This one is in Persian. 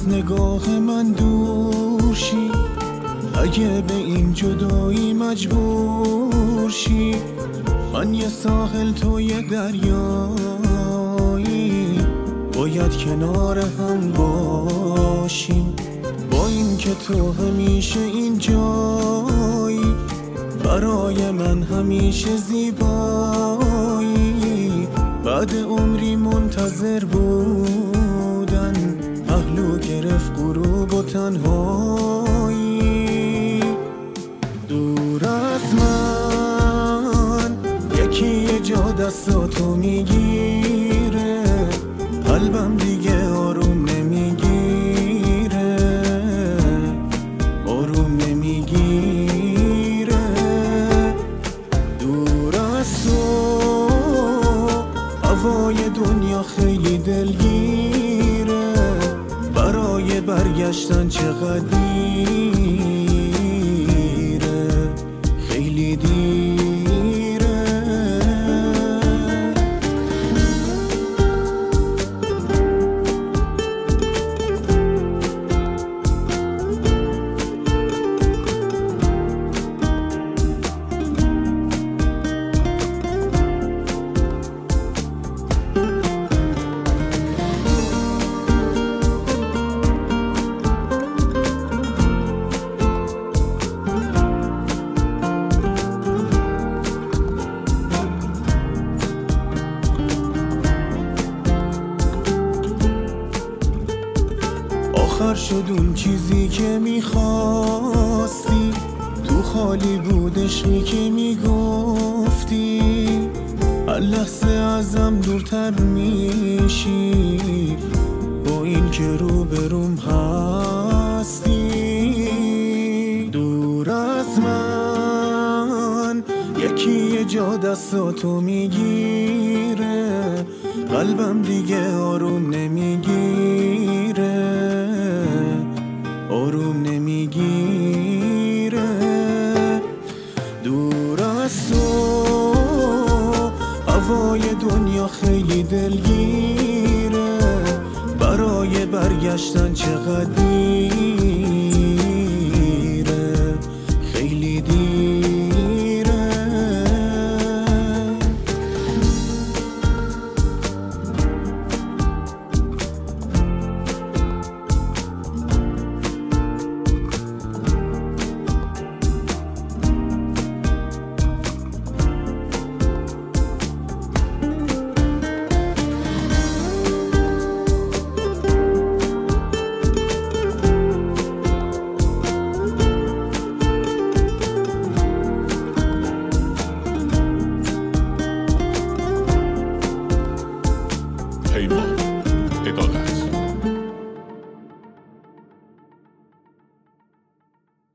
از نگاه من دور شی، اگه به این جدایی مجبور شی. من یه ساحل تو یه دریایی، باید کنار هم باشیم. با این که تو همیشه اینجایی، برای من همیشه زیبایی. بعد عمری منتظر بودن، پهلو گرفت غروب و تنهایی. دور از من یکی یه جا دستاتو میگیره، قلبم دیگه آروم نمیگیره، آروم نمیگیره. دور از تو هوای دنیا خیلی دلگیره، برای برگشتن چقدر دیره، خیلی دیره. آخر شد اون چیزی که میخواستی، تو خالی بود عشقی که میگفتی. هر لحظه ازم دورتر میشی، با این که روبروم هستی. دور از من یکی یه جا دستاتو میگیره، قلبم دیگه آروم نمیگیره، آروم نمیگیره. دور از تو هوای دنیا خیلی دلگیره، برای برگشتن چقدر دیره، خیلی دیره. Hey,